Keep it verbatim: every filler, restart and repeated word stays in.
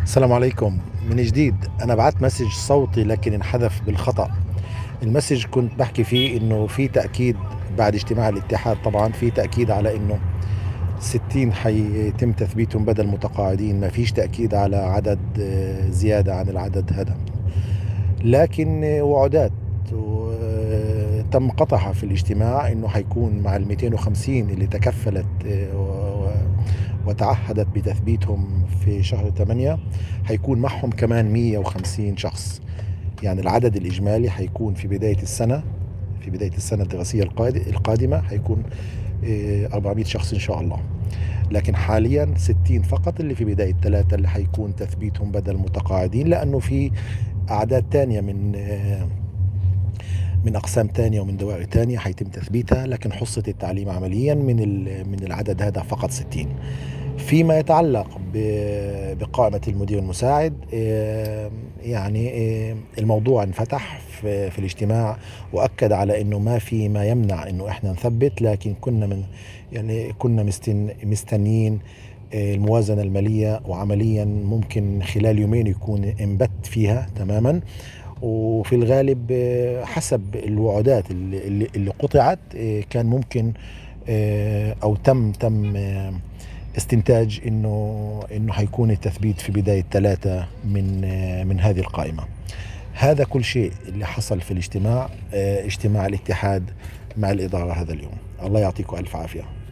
السلام عليكم من جديد. أنا بعت مسج صوتي لكن انحذف بالخطأ. المسج كنت بحكي فيه إنه في تأكيد بعد اجتماع الاتحاد، طبعا في تأكيد على إنه ستين حيتم تثبيتهم بدل متقاعدين، ما فيش تأكيد على عدد آه، زيادة عن العدد هذا، لكن آه، وعودات وتم قطعها في الاجتماع إنه حيكون مع ال مئتين وخمسين اللي تكفلت آه، و- وتعهدت بتثبيتهم في شهر ثمانية، حيكون معهم كمان مئة وخمسين شخص. يعني العدد الإجمالي حيكون في بداية السنة في بداية السنة الدراسية القاد- القادمة حيكون آه، أربعمئة شخص إن شاء الله. لكن حاليا ستين فقط اللي في بداية ثلاثة اللي حيكون تثبيتهم بدل متقاعدين، لأنه في أعداد تانية من آه، من أقسام تانية ومن دوائر تانية حيتم تثبيتها، لكن حصة التعليم عمليا من ال- من العدد هذا فقط ستين. فيما يتعلق ب- بقائمة المدير المساعد، آه، يعني آه، الموضوع انفتح في في الاجتماع، وأكد على أنه ما في ما يمنع أنه إحنا نثبت، لكن كنا من يعني كنا مستن مستنيين آه، الموازنة المالية، وعمليا ممكن خلال يومين يكون انبت فيها تماما. وفي الغالب آه، حسب الوعودات اللي, اللي اللي قطعت، آه، كان ممكن آه، او تم تم آه، استنتاج انه انه حيكون التثبيت في بداية ثلاثة من آه، من هذه القائمة. هذا كل شيء اللي حصل في الاجتماع، آه، اجتماع الاتحاد مع الإدارة هذا اليوم. الله يعطيكم ألف عافية.